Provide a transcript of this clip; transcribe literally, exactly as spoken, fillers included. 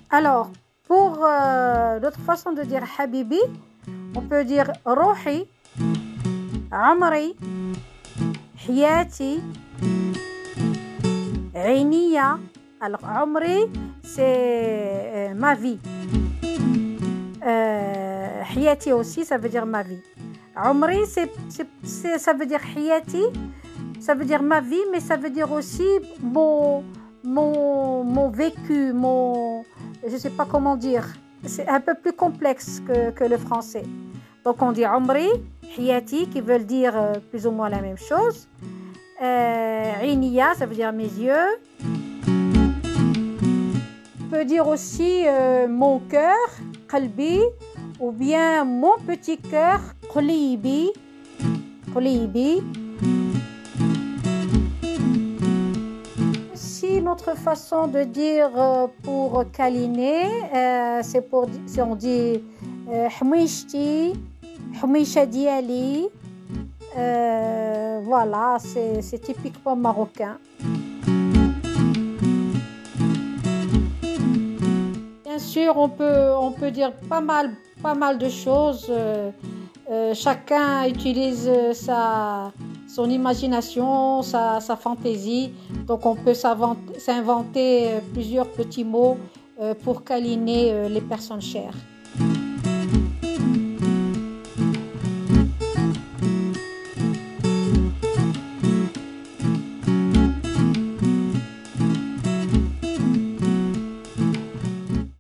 Alors, pour euh, l'autre façon de dire habibi, on peut dire روحي, عمري, حياتي, عينيا. Alors, عمري, c'est euh, ma vie. Euh, حياتي aussi, ça veut dire ma vie. عمري, c'est, c'est, c'est, ça veut dire حياتي, ça veut dire ma vie, mais ça veut dire aussi mon, mon, mon vécu, mon... Je ne sais pas comment dire. C'est un peu plus complexe que, que le français. Donc on dit عمري, حياتي, qui veulent dire euh, plus ou moins la même chose. Euh, عينيا, ça veut dire mes yeux. On peut dire aussi euh, mon cœur, قلبي, ou bien mon petit cœur, قليبي, قليبي. Si notre façon de dire euh, pour câliner, euh, c'est pour si on dit حميشتي, حميشة ديالي, euh, voilà, c'est, c'est typiquement marocain. Bien sûr, on peut, on peut dire pas mal, pas mal de choses. Euh, euh, chacun utilise sa, son imagination, sa, sa fantaisie. Donc, on peut s'inventer plusieurs petits mots euh, pour câliner euh, les personnes chères.